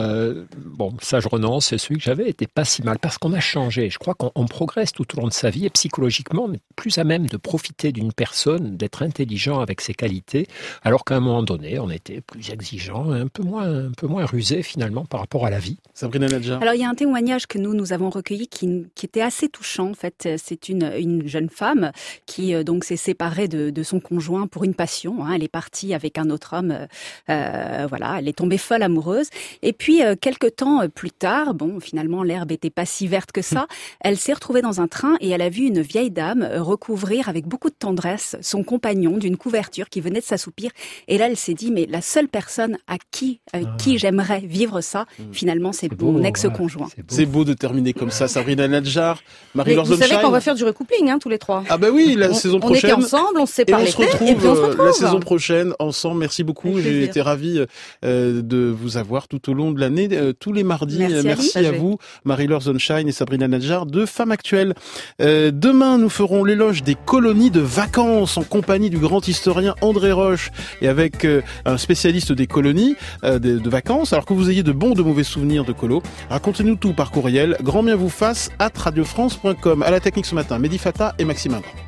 ça je renonce, celui que j'avais était pas si mal parce qu'on a changé. Je crois qu'on progresse tout au long de sa vie et psychologiquement on est plus à même de profiter d'une personne, d'être intelligent avec ses qualités, alors qu'à un moment donné, on était plus exigeant, un peu moins rusé finalement par rapport à la vie. Sabrina Nadjar. Alors il y a un témoignage que nous avons recueilli qui était assez touchant. En fait, c'est une jeune femme qui donc s'est séparée de son conjoint pour une passion. Elle est partie avec un autre homme. Elle est tombée folle amoureuse. Et puis quelques temps plus tard, finalement l'herbe était pas si verte que ça. Elle s'est retrouvée dans un train et elle a vu une vieille dame recouvrir avec beaucoup de tendresse son compagnon d'une couverture qui venait de s'assoupir. Et là, elle s'est dit, mais la seule personne avec qui j'aimerais vivre ça, finalement, c'est mon ex-conjoint. C'est beau de terminer comme ça. Sabrina Nadjar, Marie-Laure Sonneshine. Vous savez qu'on va faire du recoupling, tous les trois. Ah bah oui, la saison prochaine. On était ensemble, on se sépare l'été, et puis on se retrouve. La saison prochaine, ensemble. Merci beaucoup. J'ai été ravi de vous avoir tout au long de l'année, tous les mardis. Merci à vous, Marie-Laure Sonneshine et Sabrina Nadjar de Femmes Actuelles. Demain, nous ferons l'éloge des colonies de vacances en compagnie du grand historien André Roche et avec un spécialiste des colonies de vacances. Alors que vous ayez de bons ou de mauvais souvenirs de colo, racontez-nous tout par courriel, grandbienvouface@radiofrance.com. À la technique ce matin, Mehdi Fata et Maxime Ingrand.